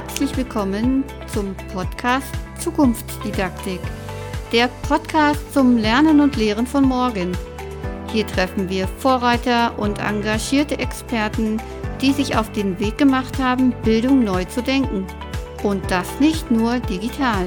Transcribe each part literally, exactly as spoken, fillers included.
Herzlich willkommen zum Podcast Zukunftsdidaktik, der Podcast zum Lernen und Lehren von morgen. Hier treffen wir Vorreiter und engagierte Experten, die sich auf den Weg gemacht haben, Bildung neu zu denken. Und das nicht nur digital.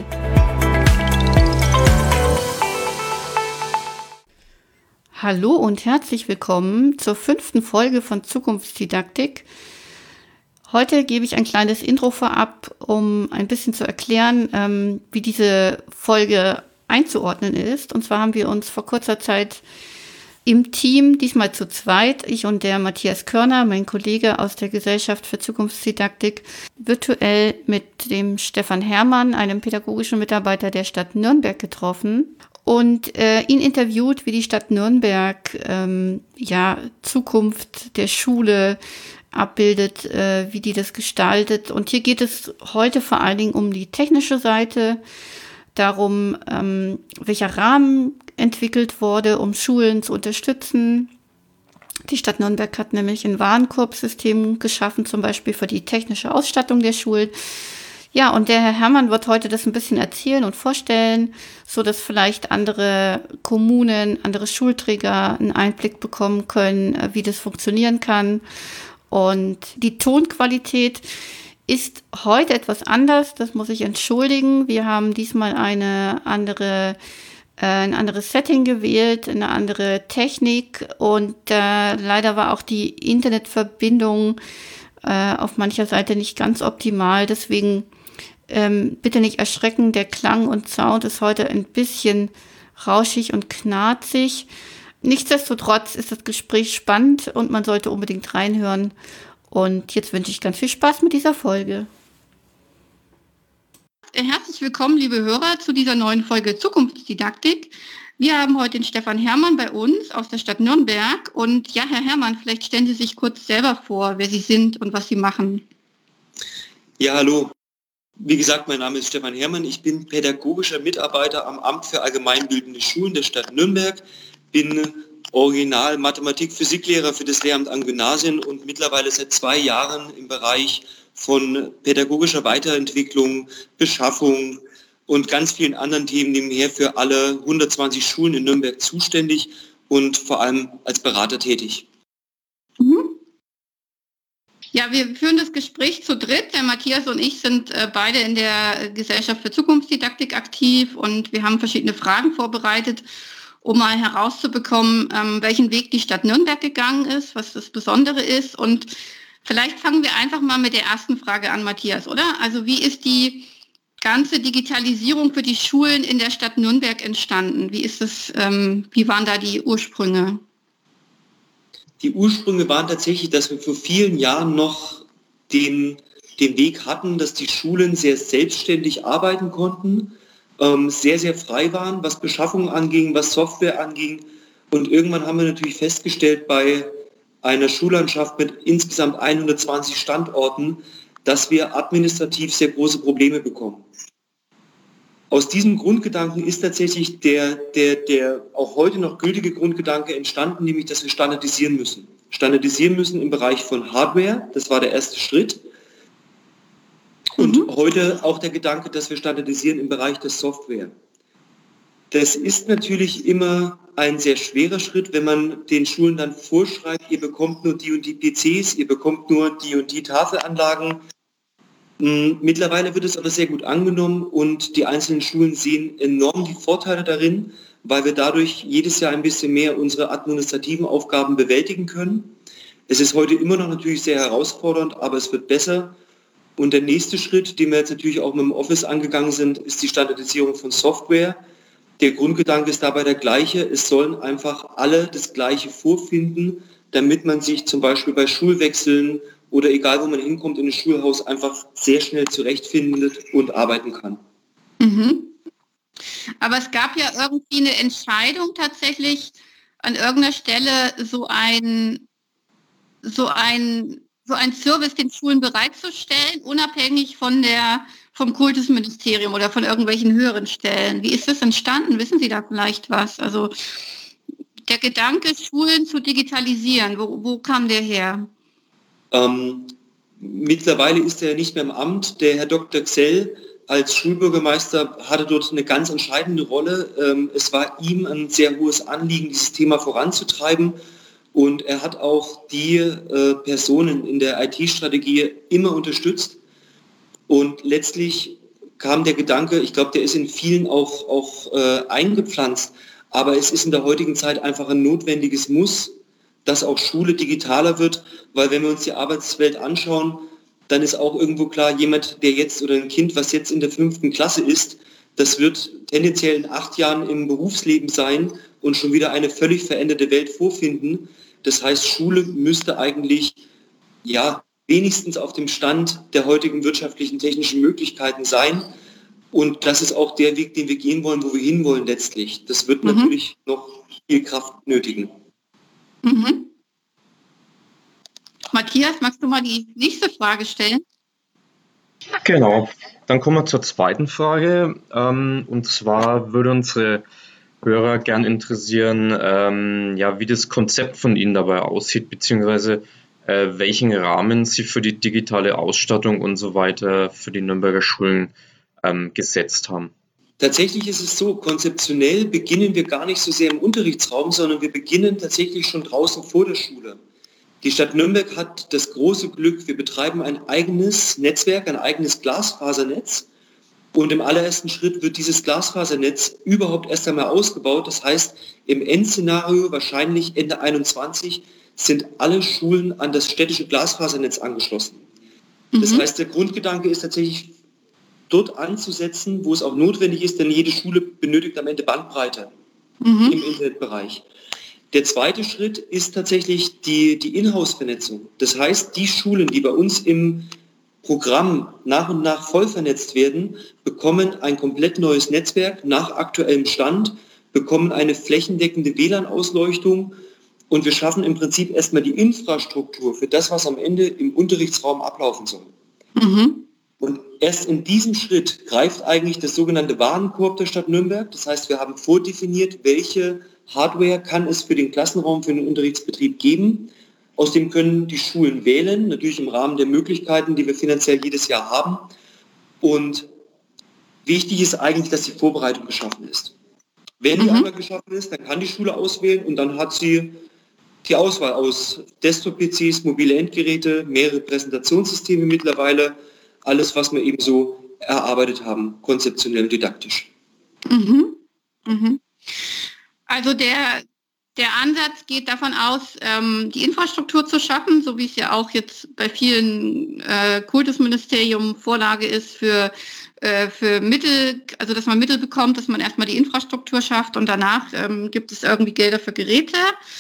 Hallo und herzlich willkommen zur fünften Folge von Zukunftsdidaktik. Heute gebe ich ein kleines Intro vorab, um ein bisschen zu erklären, ähm, wie diese Folge einzuordnen ist. Und zwar haben wir uns vor kurzer Zeit im Team, diesmal zu zweit, ich und der Matthias Körner, mein Kollege aus der Gesellschaft für Zukunftsdidaktik, virtuell mit dem Stefan Herrmann, einem pädagogischen Mitarbeiter der Stadt Nürnberg, getroffen und äh, ihn interviewt, wie die Stadt Nürnberg ähm, ja Zukunft der Schule abbildet, äh, wie die das gestaltet. Und hier geht es heute vor allen Dingen um die technische Seite, darum, ähm, welcher Rahmen entwickelt wurde, um Schulen zu unterstützen. Die Stadt Nürnberg hat nämlich ein Warenkorbsystem geschaffen, zum Beispiel für die technische Ausstattung der Schulen. Ja, und der Herr Herrmann wird heute das ein bisschen erzählen und vorstellen, so dass vielleicht andere Kommunen, andere Schulträger einen Einblick bekommen können, wie das funktionieren kann. Und die Tonqualität ist heute etwas anders, das muss ich entschuldigen. Wir haben diesmal eine andere, äh, ein anderes Setting gewählt, eine andere Technik und äh, leider war auch die Internetverbindung äh, auf mancher Seite nicht ganz optimal. Deswegen ähm, bitte nicht erschrecken, der Klang und Sound ist heute ein bisschen rauschig und knarzig. Nichtsdestotrotz ist das Gespräch spannend und man sollte unbedingt reinhören. Und jetzt wünsche ich ganz viel Spaß mit dieser Folge. Herzlich willkommen, liebe Hörer, zu dieser neuen Folge Zukunftsdidaktik. Wir haben heute den Stefan Herrmann bei uns aus der Stadt Nürnberg. Und ja, Herr Herrmann, vielleicht stellen Sie sich kurz selber vor, wer Sie sind und was Sie machen. Ja, hallo. Wie gesagt, mein Name ist Stefan Herrmann. Ich bin pädagogischer Mitarbeiter am Amt für allgemeinbildende Schulen der Stadt Nürnberg. Bin Original Mathematik-Physiklehrer für das Lehramt an Gymnasien und mittlerweile seit zwei Jahren im Bereich von pädagogischer Weiterentwicklung, Beschaffung und ganz vielen anderen Themen nebenher für alle hundertzwanzig Schulen in Nürnberg zuständig und vor allem als Berater tätig. Mhm. Ja, wir führen das Gespräch zu dritt. Der Matthias und ich sind äh, beide in der Gesellschaft für Zukunftsdidaktik aktiv und wir haben verschiedene Fragen vorbereitet, um mal herauszubekommen, ähm, welchen Weg die Stadt Nürnberg gegangen ist, was das Besondere ist. Und vielleicht fangen wir einfach mal mit der ersten Frage an, Matthias, oder? Also wie ist die ganze Digitalisierung für die Schulen in der Stadt Nürnberg entstanden? Wie ist das, ähm, wie waren da die Ursprünge? Die Ursprünge waren tatsächlich, dass wir vor vielen Jahren noch den, den Weg hatten, dass die Schulen sehr selbstständig arbeiten konnten, sehr, sehr frei waren, was Beschaffung anging, was Software anging. Und irgendwann haben wir natürlich festgestellt, bei einer Schullandschaft mit insgesamt hundertzwanzig Standorten, dass wir administrativ sehr große Probleme bekommen. Aus diesem Grundgedanken ist tatsächlich der, der, der auch heute noch gültige Grundgedanke entstanden, nämlich, dass wir standardisieren müssen. Standardisieren müssen im Bereich von Hardware, das war der erste Schritt. Und mhm. heute auch der Gedanke, dass wir standardisieren im Bereich der Software. Das ist natürlich immer ein sehr schwerer Schritt, wenn man den Schulen dann vorschreibt, ihr bekommt nur die und die P Cs, ihr bekommt nur die und die Tafelanlagen. Mittlerweile wird es aber sehr gut angenommen und die einzelnen Schulen sehen enorm die Vorteile darin, weil wir dadurch jedes Jahr ein bisschen mehr unsere administrativen Aufgaben bewältigen können. Es ist heute immer noch natürlich sehr herausfordernd, aber es wird besser. Und der nächste Schritt, den wir jetzt natürlich auch mit dem Office angegangen sind, ist die Standardisierung von Software. Der Grundgedanke ist dabei der gleiche. Es sollen einfach alle das Gleiche vorfinden, damit man sich zum Beispiel bei Schulwechseln oder egal wo man hinkommt in ein Schulhaus einfach sehr schnell zurechtfindet und arbeiten kann. Mhm. Aber es gab ja irgendwie eine Entscheidung tatsächlich an irgendeiner Stelle so ein, so ein so einen Service den Schulen bereitzustellen, unabhängig von der, vom Kultusministerium oder von irgendwelchen höheren Stellen. Wie ist das entstanden? Wissen Sie da vielleicht was? Also der Gedanke, Schulen zu digitalisieren, wo, wo kam der her? Ähm, Mittlerweile ist er nicht mehr im Amt. Der Herr Doktor Xell als Schulbürgermeister hatte dort eine ganz entscheidende Rolle. Ähm, es war ihm ein sehr hohes Anliegen, dieses Thema voranzutreiben. Und er hat auch die äh, Personen in der I T-Strategie immer unterstützt. Und letztlich kam der Gedanke, ich glaube, der ist in vielen auch, auch äh, eingepflanzt, aber es ist in der heutigen Zeit einfach ein notwendiges Muss, dass auch Schule digitaler wird, weil wenn wir uns die Arbeitswelt anschauen, dann ist auch irgendwo klar, jemand, der jetzt oder ein Kind, was jetzt in der fünften Klasse ist, das wird tendenziell in acht Jahren im Berufsleben sein und schon wieder eine völlig veränderte Welt vorfinden. Das heißt, Schule müsste eigentlich, ja, wenigstens auf dem Stand der heutigen wirtschaftlichen, technischen Möglichkeiten sein. Und das ist auch der Weg, den wir gehen wollen, wo wir hinwollen letztlich. Das wird mhm. natürlich noch viel Kraft nötigen. Mhm. Matthias, magst du mal die nächste Frage stellen? Genau, dann kommen wir zur zweiten Frage. Ähm, und zwar würde unsere Hörer gern interessieren, ähm, ja, wie das Konzept von Ihnen dabei aussieht, beziehungsweise äh, welchen Rahmen Sie für die digitale Ausstattung und so weiter für die Nürnberger Schulen ähm, gesetzt haben. Tatsächlich ist es so, konzeptionell beginnen wir gar nicht so sehr im Unterrichtsraum, sondern wir beginnen tatsächlich schon draußen vor der Schule. Die Stadt Nürnberg hat das große Glück, wir betreiben ein eigenes Netzwerk, ein eigenes Glasfasernetz. Und im allerersten Schritt wird dieses Glasfasernetz überhaupt erst einmal ausgebaut. Das heißt, im Endszenario, wahrscheinlich Ende einundzwanzig, sind alle Schulen an das städtische Glasfasernetz angeschlossen. Mhm. Das heißt, der Grundgedanke ist tatsächlich, dort anzusetzen, wo es auch notwendig ist, denn jede Schule benötigt am Ende Bandbreite mhm. im Internetbereich. Der zweite Schritt ist tatsächlich die, die Inhouse-Vernetzung. Das heißt, die Schulen, die bei uns im Programm nach und nach voll vernetzt werden, bekommen ein komplett neues Netzwerk nach aktuellem Stand, bekommen eine flächendeckende W L A N-Ausleuchtung und wir schaffen im Prinzip erstmal die Infrastruktur für das, was am Ende im Unterrichtsraum ablaufen soll. Mhm. Und erst in diesem Schritt greift eigentlich das sogenannte Warenkorb der Stadt Nürnberg. Das heißt, wir haben vordefiniert, welche Hardware kann es für den Klassenraum, für den Unterrichtsbetrieb geben. Aus dem können die Schulen wählen, natürlich im Rahmen der Möglichkeiten, die wir finanziell jedes Jahr haben. Und wichtig ist eigentlich, dass die Vorbereitung geschaffen ist. Wenn die mhm. einmal geschaffen ist, dann kann die Schule auswählen und dann hat sie die Auswahl aus Desktop-P Cs, mobile Endgeräte, mehrere Präsentationssysteme mittlerweile, alles, was wir eben so erarbeitet haben, konzeptionell und didaktisch. Mhm. Mhm. Also der, der Ansatz geht davon aus, ähm, die Infrastruktur zu schaffen, so wie es ja auch jetzt bei vielen äh, Kultusministerium Vorlage ist für, äh, für Mittel, also dass man Mittel bekommt, dass man erstmal die Infrastruktur schafft und danach ähm, gibt es irgendwie Gelder für Geräte.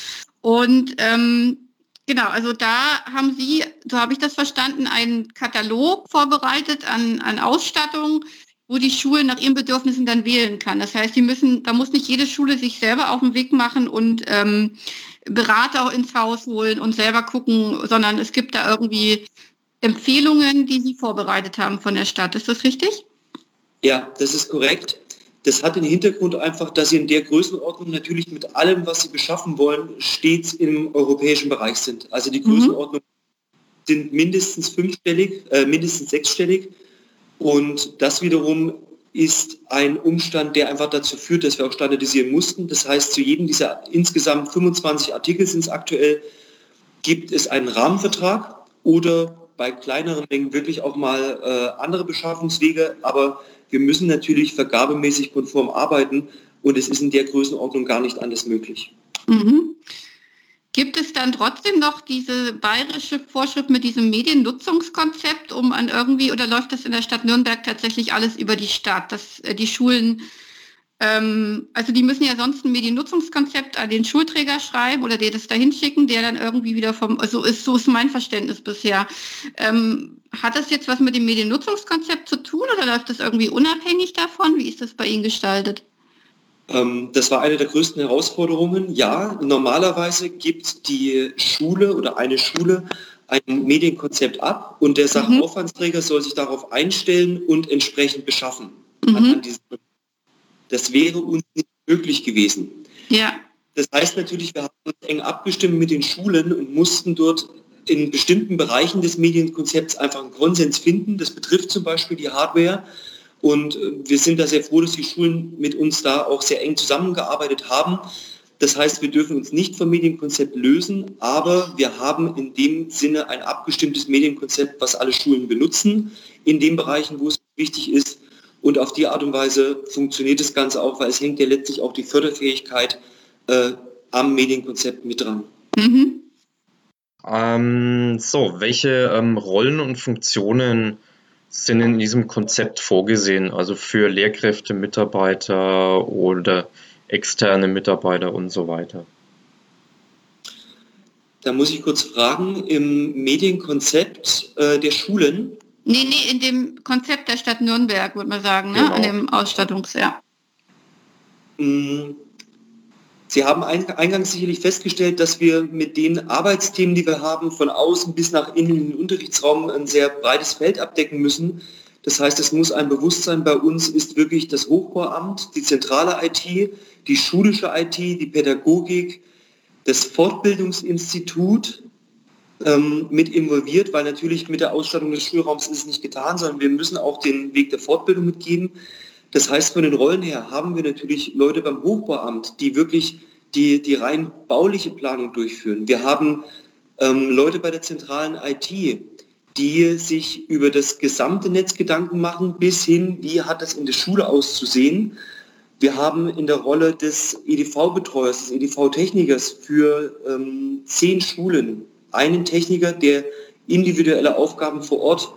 Und ähm, genau, also da haben Sie, so habe ich das verstanden, einen Katalog vorbereitet an, an Ausstattung, wo die Schulen nach ihren Bedürfnissen dann wählen kann. Das heißt, die müssen, da muss nicht jede Schule sich selber auf den Weg machen und ähm, Berater auch ins Haus holen und selber gucken, sondern es gibt da irgendwie Empfehlungen, die Sie vorbereitet haben von der Stadt. Ist das richtig? Ja, das ist korrekt. Das hat den Hintergrund einfach, dass Sie in der Größenordnung natürlich mit allem, was Sie beschaffen wollen, stets im europäischen Bereich sind. Also die Größenordnung mhm. sind mindestens fünfstellig, äh, mindestens sechsstellig. Und das wiederum ist ein Umstand, der einfach dazu führt, dass wir auch standardisieren mussten. Das heißt, zu jedem dieser insgesamt fünfundzwanzig Artikel sind es aktuell, gibt es einen Rahmenvertrag oder bei kleineren Mengen wirklich auch mal äh, andere Beschaffungswege. Aber wir müssen natürlich vergabemäßig konform arbeiten und es ist in der Größenordnung gar nicht anders möglich. Mhm. Gibt es dann trotzdem noch diese bayerische Vorschrift mit diesem Mediennutzungskonzept, um an irgendwie, oder läuft das in der Stadt Nürnberg tatsächlich alles über die Stadt, dass äh, die Schulen, ähm, also die müssen ja sonst ein Mediennutzungskonzept an den Schulträger schreiben oder der das dahin schicken, der dann irgendwie wieder vom, also ist, so ist mein Verständnis bisher. Ähm, hat das jetzt was mit dem Mediennutzungskonzept zu tun oder läuft das irgendwie unabhängig davon? Wie ist das bei Ihnen gestaltet? Das war eine der größten Herausforderungen. Ja, normalerweise gibt die Schule oder eine Schule ein Medienkonzept ab und der Sachaufwandsträger soll sich darauf einstellen und entsprechend beschaffen. Mhm. Das wäre uns nicht möglich gewesen. Ja. Das heißt natürlich, wir haben uns eng abgestimmt mit den Schulen und mussten dort in bestimmten Bereichen des Medienkonzepts einfach einen Konsens finden. Das betrifft zum Beispiel die Hardware. Und wir sind da sehr froh, dass die Schulen mit uns da auch sehr eng zusammengearbeitet haben. Das heißt, wir dürfen uns nicht vom Medienkonzept lösen, aber wir haben in dem Sinne ein abgestimmtes Medienkonzept, was alle Schulen benutzen, in den Bereichen, wo es wichtig ist. Und auf die Art und Weise funktioniert das Ganze auch, weil es hängt ja letztlich auch die Förderfähigkeit äh, am Medienkonzept mit dran. Mhm. Ähm, so, welche ähm, Rollen und Funktionen sind in diesem Konzept vorgesehen? Also für Lehrkräfte, Mitarbeiter oder externe Mitarbeiter und so weiter? Da muss ich kurz fragen, im Medienkonzept äh, der Schulen? Nee, nee, in dem Konzept der Stadt Nürnberg, würde man sagen, ne? Genau. An dem Ausstattungs-, ja. Sie haben eingangs sicherlich festgestellt, dass wir mit den Arbeitsthemen, die wir haben, von außen bis nach innen in den Unterrichtsraum ein sehr breites Feld abdecken müssen. Das heißt, es muss ein Bewusstsein bei uns ist wirklich das Hochbauamt, die zentrale I T, die schulische I T, die Pädagogik, das Fortbildungsinstitut ähm, mit involviert, weil natürlich mit der Ausstattung des Schulraums ist es nicht getan, sondern wir müssen auch den Weg der Fortbildung mitgeben. Das heißt, von den Rollen her haben wir natürlich Leute beim Hochbauamt, die wirklich die, die rein bauliche Planung durchführen. Wir haben ähm, Leute bei der zentralen I T, die sich über das gesamte Netz Gedanken machen, bis hin, wie hat es in der Schule auszusehen. Wir haben in der Rolle des E D V-Betreuers, des E D V-Technikers für ähm, zehn Schulen einen Techniker, der individuelle Aufgaben vor Ort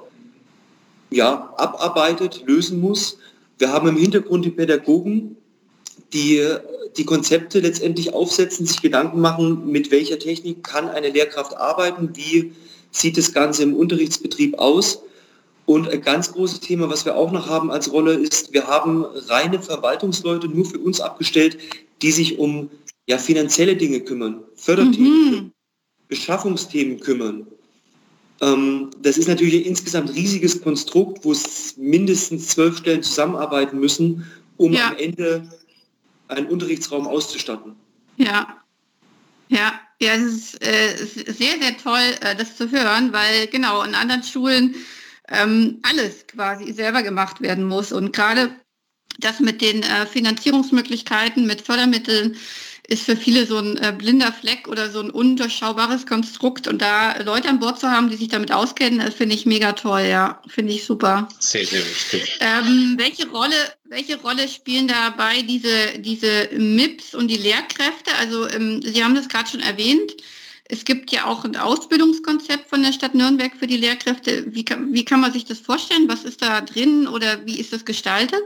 ja, abarbeitet, lösen muss. Wir haben im Hintergrund die Pädagogen, die die Konzepte letztendlich aufsetzen, sich Gedanken machen, mit welcher Technik kann eine Lehrkraft arbeiten, wie sieht das Ganze im Unterrichtsbetrieb aus. Und ein ganz großes Thema, was wir auch noch haben als Rolle, ist, wir haben reine Verwaltungsleute nur für uns abgestellt, die sich um ja, finanzielle Dinge kümmern, Förderthemen, mhm. Beschaffungsthemen kümmern. Ähm, das ist natürlich ein insgesamt riesiges Konstrukt, wo es mindestens zwölf Stellen zusammenarbeiten müssen, um ja. am Ende einen Unterrichtsraum auszustatten. Ja, ja, ja, es ist äh, sehr, sehr toll, äh, das zu hören, weil genau in anderen Schulen ähm, alles quasi selber gemacht werden muss. Und gerade das mit den äh, Finanzierungsmöglichkeiten, mit Fördermitteln, ist für viele so ein äh, blinder Fleck oder so ein undurchschaubares Konstrukt. Und da Leute an Bord zu haben, die sich damit auskennen, das finde ich mega toll, ja, finde ich super. Sehr, sehr wichtig. Ähm, welche Rolle, welche Rolle spielen dabei diese, diese M I Ps und die Lehrkräfte? Also ähm, Sie haben das gerade schon erwähnt. Es gibt ja auch ein Ausbildungskonzept von der Stadt Nürnberg für die Lehrkräfte. Wie kann, wie kann man sich das vorstellen? Was ist da drin oder wie ist das gestaltet?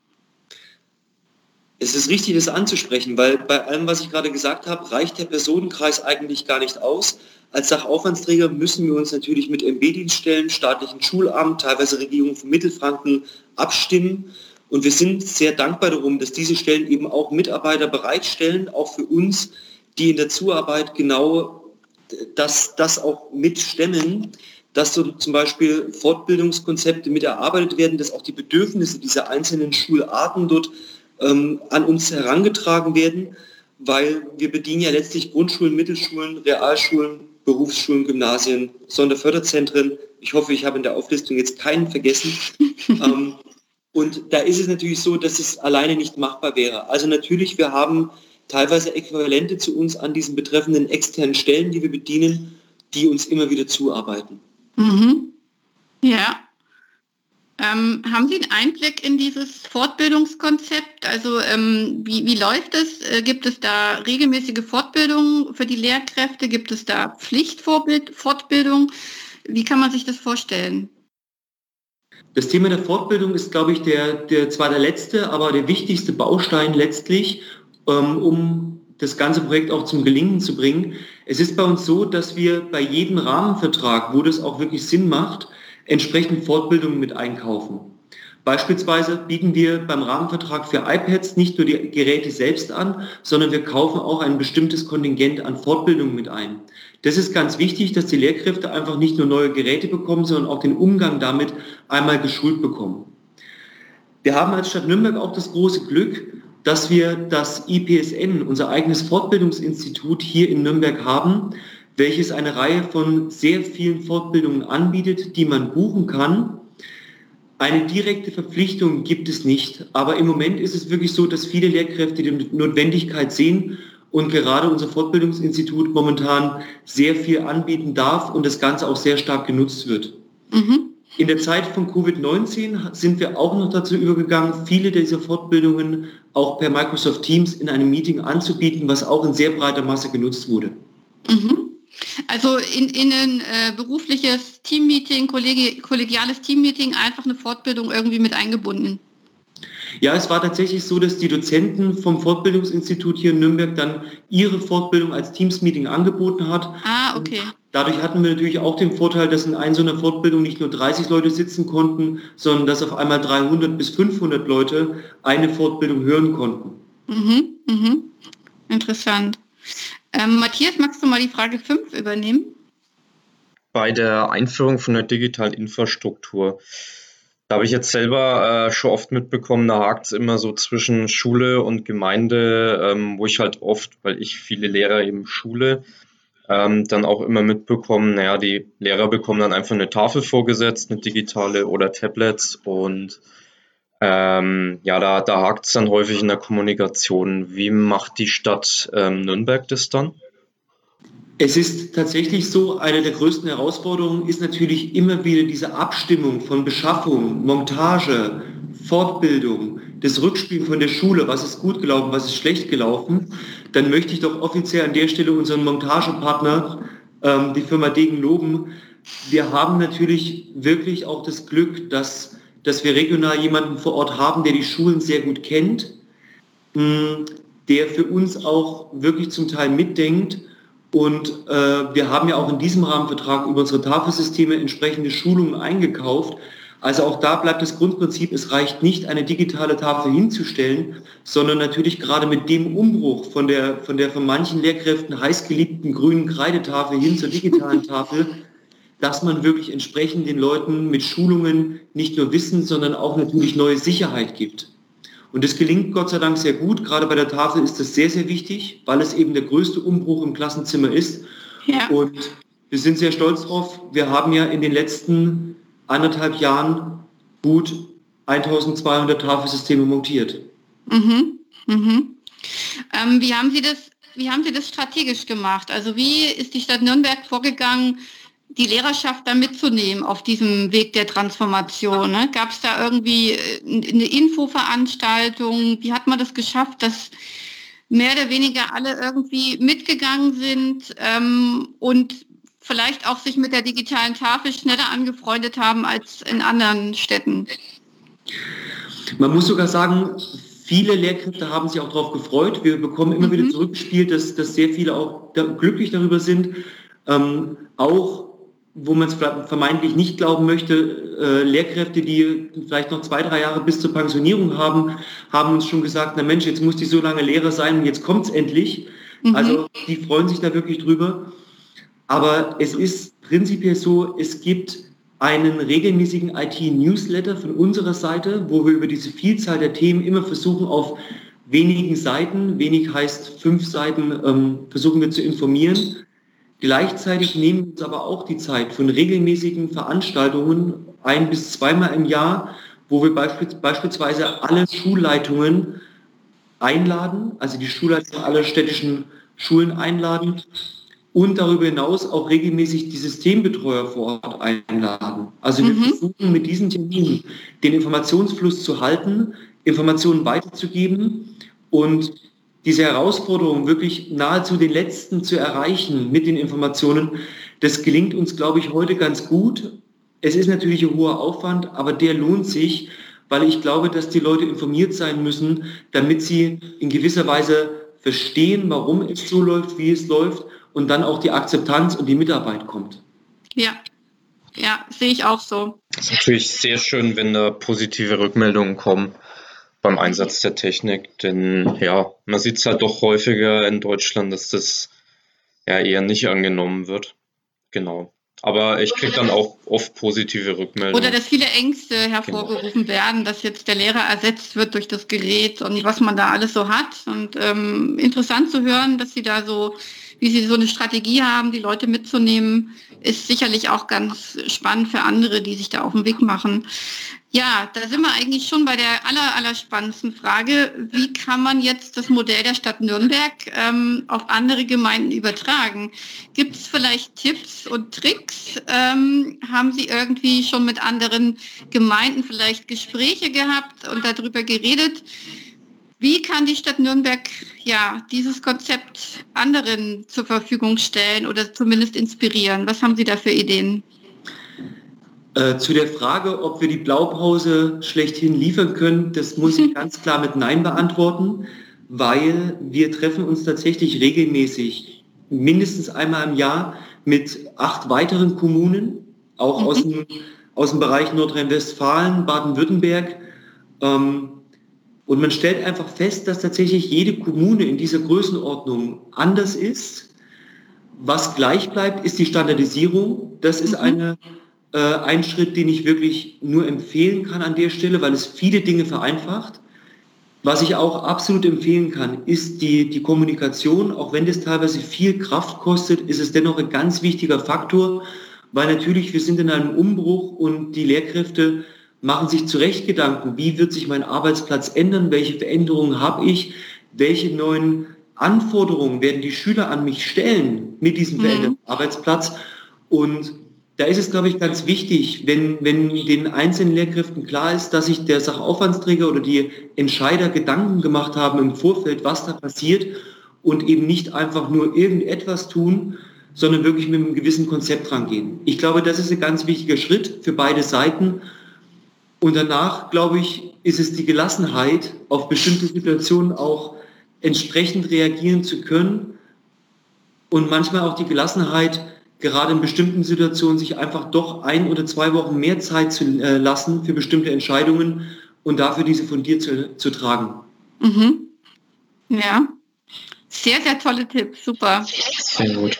Es ist richtig, das anzusprechen, weil bei allem, was ich gerade gesagt habe, reicht der Personenkreis eigentlich gar nicht aus. Als Sachaufwandsträger müssen wir uns natürlich mit M B-Dienststellen, staatlichen Schulamt, teilweise Regierung von Mittelfranken abstimmen. Und wir sind sehr dankbar darum, dass diese Stellen eben auch Mitarbeiter bereitstellen, auch für uns, die in der Zuarbeit genau das, das auch mitstemmen, dass so zum Beispiel Fortbildungskonzepte mit erarbeitet werden, dass auch die Bedürfnisse dieser einzelnen Schularten dort ähm, an uns herangetragen werden, weil wir bedienen ja letztlich Grundschulen, Mittelschulen, Realschulen, Berufsschulen, Gymnasien, Sonderförderzentren. Ich hoffe, ich habe in der Auflistung jetzt keinen vergessen. ähm, und da ist es natürlich so, dass es alleine nicht machbar wäre. Also natürlich, wir haben teilweise Äquivalente zu uns an diesen betreffenden externen Stellen, die wir bedienen, die uns immer wieder zuarbeiten. Mhm. Ja. Ähm, haben Sie einen Einblick in dieses Fortbildungskonzept? Also ähm, wie, wie läuft es? Äh, gibt es da regelmäßige Fortbildungen für die Lehrkräfte? Gibt es da Pflichtfortbildung? Wie kann man sich das vorstellen? Das Thema der Fortbildung ist, glaube ich, der, der zwar der letzte, aber der wichtigste Baustein letztlich, ähm, um das ganze Projekt auch zum Gelingen zu bringen. Es ist bei uns so, dass wir bei jedem Rahmenvertrag, wo das auch wirklich Sinn macht, entsprechend Fortbildungen mit einkaufen. Beispielsweise bieten wir beim Rahmenvertrag für iPads nicht nur die Geräte selbst an, sondern wir kaufen auch ein bestimmtes Kontingent an Fortbildungen mit ein. Das ist ganz wichtig, dass die Lehrkräfte einfach nicht nur neue Geräte bekommen, sondern auch den Umgang damit einmal geschult bekommen. Wir haben als Stadt Nürnberg auch das große Glück, dass wir das I P S N, unser eigenes Fortbildungsinstitut hier in Nürnberg haben. welches eine Reihe von sehr vielen Fortbildungen anbietet, die man buchen kann. Eine direkte Verpflichtung gibt es nicht, aber im Moment ist es wirklich so, dass viele Lehrkräfte die Notwendigkeit sehen und gerade unser Fortbildungsinstitut momentan sehr viel anbieten darf und das Ganze auch sehr stark genutzt wird. Mhm. In der Zeit von Covid neunzehn sind wir auch noch dazu übergegangen, viele dieser Fortbildungen auch per Microsoft Teams in einem Meeting anzubieten, was auch in sehr breiter Masse genutzt wurde. Mhm. Also in, in ein äh, berufliches Teammeeting, kollegi- kollegiales Teammeeting, einfach eine Fortbildung irgendwie mit eingebunden. Ja, es war tatsächlich so, dass die Dozenten vom Fortbildungsinstitut hier in Nürnberg dann ihre Fortbildung als Teams-Meeting angeboten hat. Ah, okay. Und dadurch hatten wir natürlich auch den Vorteil, dass in einer so einer Fortbildung nicht nur dreißig Leute sitzen konnten, sondern dass auf einmal dreihundert bis fünfhundert Leute eine Fortbildung hören konnten. Mhm, mhm. Interessant. Ähm, Matthias, magst du mal die Frage fünf übernehmen? Bei der Einführung von der digitalen Infrastruktur, da habe ich jetzt selber äh, schon oft mitbekommen, da hakt es immer so zwischen Schule und Gemeinde, ähm, wo ich halt oft, weil ich viele Lehrer eben schule, ähm, dann auch immer mitbekommen, naja, die Lehrer bekommen dann einfach eine Tafel vorgesetzt, eine digitale oder Tablets und ähm, ja, da, da hakt es dann häufig in der Kommunikation. Wie macht die Stadt ähm, Nürnberg das dann? Es ist tatsächlich so, eine der größten Herausforderungen ist natürlich immer wieder diese Abstimmung von Beschaffung, Montage, Fortbildung, das Rückspielen von der Schule, was ist gut gelaufen, was ist schlecht gelaufen. Dann möchte ich doch offiziell an der Stelle unseren Montagepartner, ähm, die Firma Degen, loben. Wir haben natürlich wirklich auch das Glück, dass, dass wir regional jemanden vor Ort haben, der die Schulen sehr gut kennt, mh, der für uns auch wirklich zum Teil mitdenkt. Und äh, wir haben ja auch in diesem Rahmenvertrag über unsere Tafelsysteme entsprechende Schulungen eingekauft. Also auch da bleibt das Grundprinzip, es reicht nicht, eine digitale Tafel hinzustellen, sondern natürlich gerade mit dem Umbruch von der von der von manchen Lehrkräften heißgeliebten grünen Kreidetafel hin zur digitalen Tafel, dass man wirklich entsprechend den Leuten mit Schulungen nicht nur Wissen, sondern auch natürlich neue Sicherheit gibt. Und das gelingt Gott sei Dank sehr gut. Gerade bei der Tafel ist das sehr, sehr wichtig, weil es eben der größte Umbruch im Klassenzimmer ist. Ja. Und wir sind sehr stolz drauf. Wir haben ja in den letzten anderthalb Jahren gut eintausendzweihundert Tafelsysteme montiert. Mhm. Mhm. Ähm, wie haben Sie das, wie haben Sie das strategisch gemacht? Also wie ist die Stadt Nürnberg vorgegangen, die Lehrerschaft da mitzunehmen auf diesem Weg der Transformation? Ne? Gab es da irgendwie eine Infoveranstaltung? Wie hat man das geschafft, dass mehr oder weniger alle irgendwie mitgegangen sind ähm, und vielleicht auch sich mit der digitalen Tafel schneller angefreundet haben als in anderen Städten? Man muss sogar sagen, viele Lehrkräfte haben sich auch darauf gefreut. Wir bekommen immer mhm. wieder zurückgespielt, dass, dass sehr viele auch da, glücklich darüber sind. Ähm, auch wo man es vermeintlich nicht glauben möchte, äh, Lehrkräfte, die vielleicht noch zwei, drei Jahre bis zur Pensionierung haben, haben uns schon gesagt, na Mensch, jetzt muss die so lange Lehrer sein und jetzt kommt's endlich. Mhm. Also die freuen sich da wirklich drüber. Aber es ist prinzipiell so, es gibt einen regelmäßigen I T-Newsletter von unserer Seite, wo wir über diese Vielzahl der Themen immer versuchen, auf wenigen Seiten, wenig heißt fünf Seiten, ähm, versuchen wir zu informieren. Gleichzeitig nehmen wir uns aber auch die Zeit von regelmäßigen Veranstaltungen ein- bis zweimal im Jahr, wo wir beispielsweise alle Schulleitungen einladen, also die Schulleitungen aller städtischen Schulen einladen und darüber hinaus auch regelmäßig die Systembetreuer vor Ort einladen. Also wir mhm. versuchen mit diesen Terminen den Informationsfluss zu halten, Informationen weiterzugeben und diese Herausforderung, wirklich nahezu den Letzten zu erreichen mit den Informationen, das gelingt uns, glaube ich, heute ganz gut. Es ist natürlich ein hoher Aufwand, aber der lohnt sich, weil ich glaube, dass die Leute informiert sein müssen, damit sie in gewisser Weise verstehen, warum es so läuft, wie es läuft und dann auch die Akzeptanz und die Mitarbeit kommt. Ja, ja, sehe ich auch so. Es ist natürlich sehr schön, wenn da positive Rückmeldungen kommen beim Einsatz der Technik, denn ja, man sieht es halt doch häufiger in Deutschland, dass das ja eher nicht angenommen wird. Genau. Aber ich kriege dann auch oft positive Rückmeldungen. Oder dass viele Ängste hervorgerufen genau. werden, dass jetzt der Lehrer ersetzt wird durch das Gerät und was man da alles so hat. Und ähm, interessant zu hören, dass Sie da so wie Sie so eine Strategie haben, die Leute mitzunehmen, ist sicherlich auch ganz spannend für andere, die sich da auf den Weg machen. Ja, da sind wir eigentlich schon bei der aller, aller spannendsten Frage. Wie kann man jetzt das Modell der Stadt Nürnberg ähm, auf andere Gemeinden übertragen? Gibt es vielleicht Tipps und Tricks? Ähm, haben Sie irgendwie schon mit anderen Gemeinden vielleicht Gespräche gehabt und darüber geredet? Wie kann die Stadt Nürnberg ja dieses Konzept anderen zur Verfügung stellen oder zumindest inspirieren? Was haben Sie da für Ideen? Äh, zu der Frage, ob wir die Blaupause schlechthin liefern können, das muss ich ganz klar mit Nein beantworten, weil wir treffen uns tatsächlich regelmäßig, mindestens einmal im Jahr, mit acht weiteren Kommunen, auch mhm. aus, dem, aus dem Bereich Nordrhein-Westfalen, Baden-Württemberg. Ähm, und man stellt einfach fest, dass tatsächlich jede Kommune in dieser Größenordnung anders ist. Was gleich bleibt, ist die Standardisierung. Das ist mhm. eine ein Schritt, den ich wirklich nur empfehlen kann an der Stelle, weil es viele Dinge vereinfacht. Was ich auch absolut empfehlen kann, ist die, die Kommunikation. Auch wenn das teilweise viel Kraft kostet, ist es dennoch ein ganz wichtiger Faktor, weil natürlich wir sind in einem Umbruch und die Lehrkräfte machen sich zu Recht Gedanken, wie wird sich mein Arbeitsplatz ändern, welche Veränderungen habe ich, welche neuen Anforderungen werden die Schüler an mich stellen mit diesem veränderten mhm. Arbeitsplatz. Und da ist es, glaube ich, ganz wichtig, wenn, wenn den einzelnen Lehrkräften klar ist, dass sich der Sachaufwandsträger oder die Entscheider Gedanken gemacht haben im Vorfeld, was da passiert und eben nicht einfach nur irgendetwas tun, sondern wirklich mit einem gewissen Konzept rangehen. Ich glaube, das ist ein ganz wichtiger Schritt für beide Seiten. Und danach, glaube ich, ist es die Gelassenheit, auf bestimmte Situationen auch entsprechend reagieren zu können und manchmal auch die Gelassenheit, gerade in bestimmten Situationen sich einfach doch ein oder zwei Wochen mehr Zeit zu äh, lassen für bestimmte Entscheidungen und dafür diese fundiert zu, zu tragen. Mhm. Ja, sehr, sehr tolle Tipps, super. Sehr gut.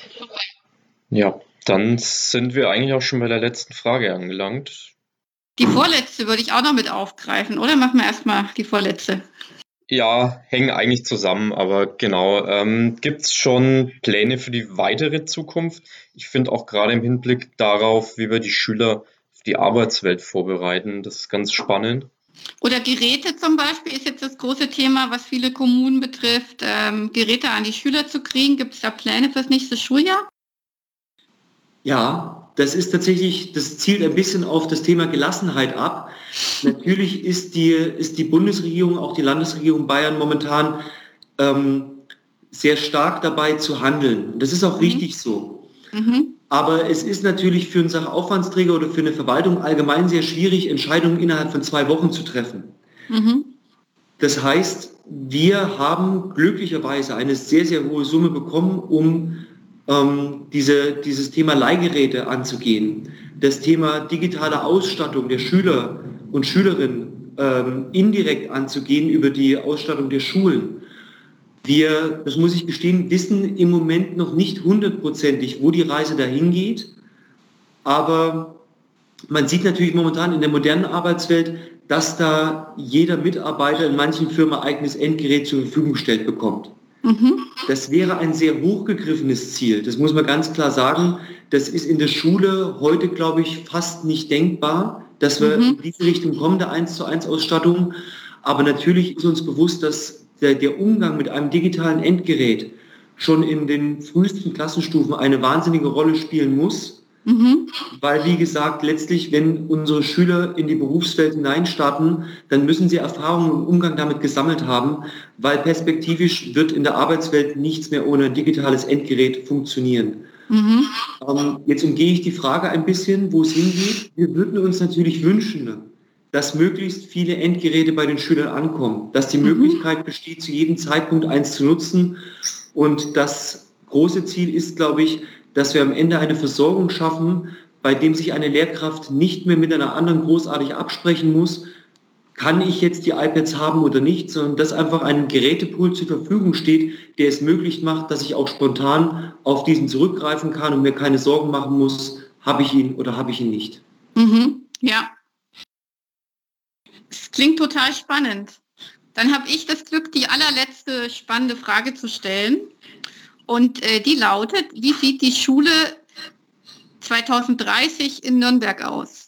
Ja, dann sind wir eigentlich auch schon bei der letzten Frage angelangt. Die vorletzte würde ich auch noch mit aufgreifen, oder? Machen wir erstmal die vorletzte. Ja, hängen eigentlich zusammen, aber genau. Ähm, gibt es schon Pläne für die weitere Zukunft? Ich finde auch gerade im Hinblick darauf, wie wir die Schüler auf die Arbeitswelt vorbereiten, das ist ganz spannend. Oder Geräte zum Beispiel ist jetzt das große Thema, was viele Kommunen betrifft, ähm, Geräte an die Schüler zu kriegen. Gibt es da Pläne fürs nächste Schuljahr? Ja, das ist tatsächlich, das zielt ein bisschen auf das Thema Gelassenheit ab. Natürlich ist die, ist die Bundesregierung, auch die Landesregierung Bayern momentan ähm, sehr stark dabei zu handeln. Das ist auch mhm. richtig so. Mhm. Aber es ist natürlich für einen Sachaufwandsträger oder für eine Verwaltung allgemein sehr schwierig, Entscheidungen innerhalb von zwei Wochen zu treffen. Mhm. Das heißt, wir haben glücklicherweise eine sehr, sehr hohe Summe bekommen, um ähm, diese, dieses Thema Leihgeräte anzugehen. Das Thema digitale Ausstattung der Schüler und Schülerinnen ähm, indirekt anzugehen über die Ausstattung der Schulen. Wir, das muss ich gestehen, wissen im Moment noch nicht hundertprozentig, wo die Reise dahin geht. Aber man sieht natürlich momentan in der modernen Arbeitswelt, dass da jeder Mitarbeiter in manchen Firmen ein eigenes Endgerät zur Verfügung gestellt bekommt. Mhm. Das wäre ein sehr hochgegriffenes Ziel. Das muss man ganz klar sagen. Das ist in der Schule heute, glaube ich, fast nicht denkbar, dass wir mhm. in diese Richtung kommen, der eins zu eins Ausstattung. Aber natürlich ist uns bewusst, dass der, der Umgang mit einem digitalen Endgerät schon in den frühesten Klassenstufen eine wahnsinnige Rolle spielen muss. Mhm. Weil, wie gesagt, letztlich, wenn unsere Schüler in die Berufswelt hineinstarten, dann müssen sie Erfahrungen im Umgang damit gesammelt haben, weil perspektivisch wird in der Arbeitswelt nichts mehr ohne digitales Endgerät funktionieren. Mhm. Ähm, jetzt umgehe ich die Frage ein bisschen, wo es hingeht. Wir würden uns natürlich wünschen, dass möglichst viele Endgeräte bei den Schülern ankommen, dass die mhm. Möglichkeit besteht, zu jedem Zeitpunkt eins zu nutzen. Und das große Ziel ist, glaube ich, dass wir am Ende eine Versorgung schaffen, bei dem sich eine Lehrkraft nicht mehr mit einer anderen großartig absprechen muss, kann ich jetzt die iPads haben oder nicht, sondern dass einfach ein Gerätepool zur Verfügung steht, der es möglich macht, dass ich auch spontan auf diesen zurückgreifen kann und mir keine Sorgen machen muss, habe ich ihn oder habe ich ihn nicht. Mhm, ja. Das klingt total spannend. Dann habe ich das Glück, die allerletzte spannende Frage zu stellen. Und äh, die lautet, wie sieht die Schule zwanzig dreißig in Nürnberg aus?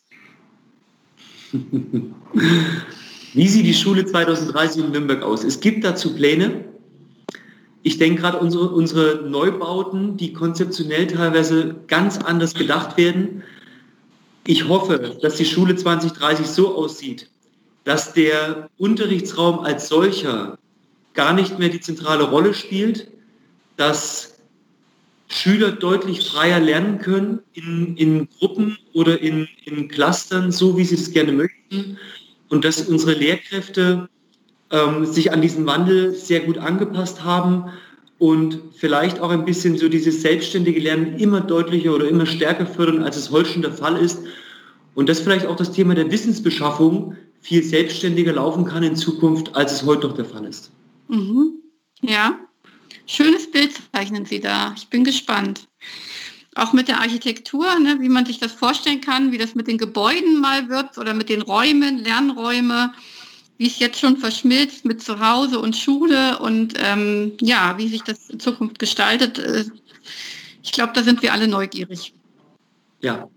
Wie sieht die Schule zwanzig dreißig in Nürnberg aus? Es gibt dazu Pläne. Ich denke gerade unsere, unsere Neubauten, die konzeptionell teilweise ganz anders gedacht werden. Ich hoffe, dass die Schule zwanzig dreißig so aussieht, dass der Unterrichtsraum als solcher gar nicht mehr die zentrale Rolle spielt, dass Schüler deutlich freier lernen können in, in Gruppen oder in, in Clustern, so wie sie das gerne möchten, und dass unsere Lehrkräfte ähm, sich an diesen Wandel sehr gut angepasst haben und vielleicht auch ein bisschen so dieses selbstständige Lernen immer deutlicher oder immer stärker fördern, als es heute schon der Fall ist. Und dass vielleicht auch das Thema der Wissensbeschaffung viel selbstständiger laufen kann in Zukunft, als es heute noch der Fall ist. Mhm. Ja, schönes Bild zeichnen Sie da. Ich bin gespannt. Auch mit der Architektur, ne, wie man sich das vorstellen kann, wie das mit den Gebäuden mal wird oder mit den Räumen, Lernräume, wie es jetzt schon verschmilzt mit Zuhause und Schule und ähm, ja, wie sich das in Zukunft gestaltet. Äh, ich glaube, da sind wir alle neugierig. Ja.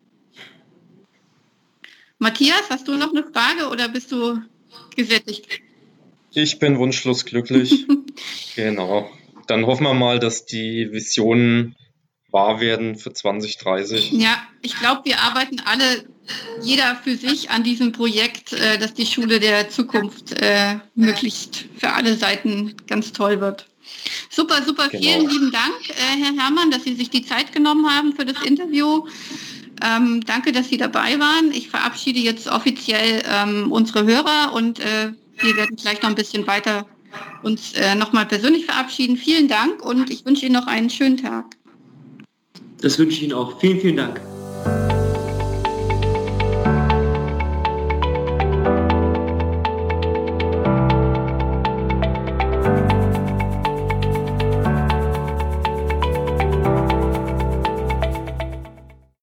Matthias, hast du noch eine Frage oder bist du gesättigt? Ich bin wunschlos glücklich. Genau. Dann hoffen wir mal, dass die Visionen wahr werden für zwanzig dreißig. Ja, ich glaube, wir arbeiten alle, jeder für sich an diesem Projekt, äh, dass die Schule der Zukunft äh, möglichst für alle Seiten ganz toll wird. Super, super, Genau. Vielen lieben Dank, äh, Herr Herrmann, dass Sie sich die Zeit genommen haben für das Interview. Ähm, danke, dass Sie dabei waren. Ich verabschiede jetzt offiziell ähm, unsere Hörer und äh, wir werden gleich noch ein bisschen weiter uns äh, nochmal persönlich verabschieden. Vielen Dank und ich wünsche Ihnen noch einen schönen Tag. Das wünsche ich Ihnen auch. Vielen, vielen Dank.